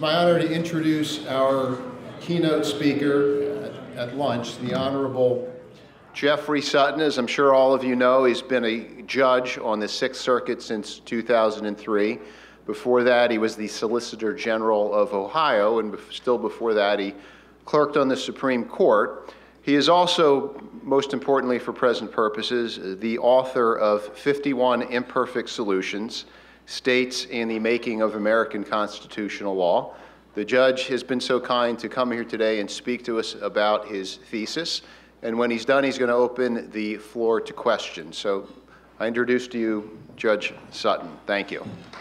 my honor to introduce our keynote speaker at lunch, the Honorable Jeffrey Sutton. As I'm sure all of you know, he's been a judge on the Sixth Circuit since 2003. Before that, he was the Solicitor General of Ohio, and still before that, he clerked on the Supreme Court. He is also, most importantly for present purposes, the author of 51 Imperfect Solutions, States in the Making of American Constitutional Law. The judge has been so kind to come here today and speak to us about his thesis. And when he's done, he's going to open the floor to questions. So I introduce to you Judge Sutton. Thank you.